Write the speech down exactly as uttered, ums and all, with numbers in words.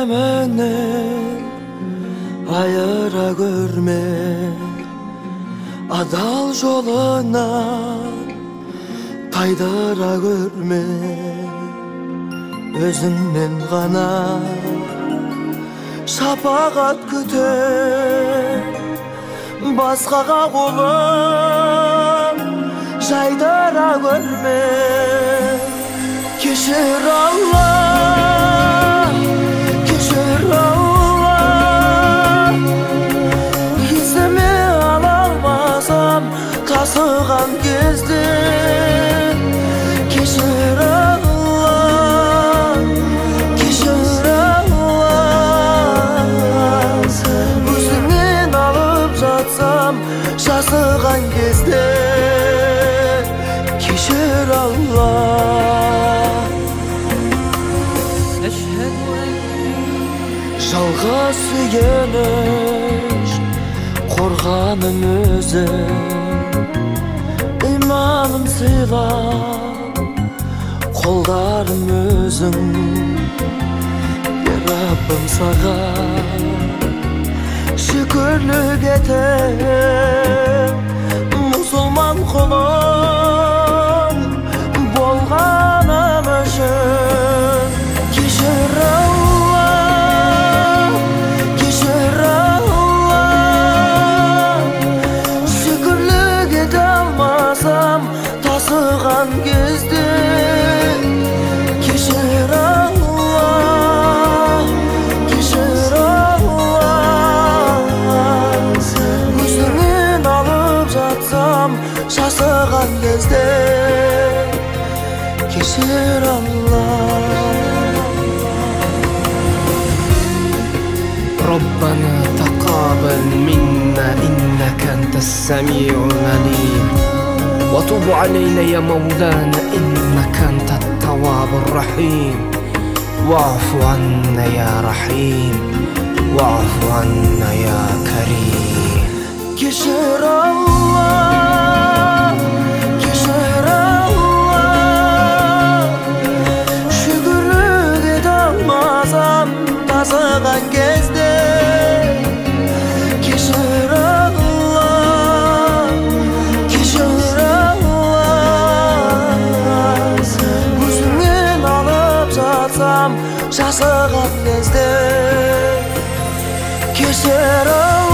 менен айыра көрме, адал жолунан тайдыра көрме. Өзүңнен гана шапагат күтөм, башкага колун жайдыра көрме. Кешир Алла, кешир Алла, эсиме ала алмасам тасыган кезде. Кешир Алла, кешир Алла, өзүңнен алып жатсам жасыган кезде. Кешир Алла. Жалға сүйеніш қорғаным өзің, иманым сыйлап қолдарым өзің. Раббым саған шүкірлік етем, мұсылман құлым болғаным үшін. Кешір Алла, кешір Алла, шүкірлік ете алмасам тасыған кезде. Кешір Алла, кешір Алла, өзіңнен алып жатсам жасыған кезде. Кешір Алла. ربنا تقبل منا إنك أنت السميع العليم، وتب علينا يا مولانا إنك أنت التواب الرحيم. واعف عنا يا رحيم، واعف عنا يا كريم. كشر الله، كشر الله، şükürlük ete almasam tasıgan kezde. Kişir Allah, kişir Allah, özüңнен alıp jatsam жасыган кезде. Kişir Allah.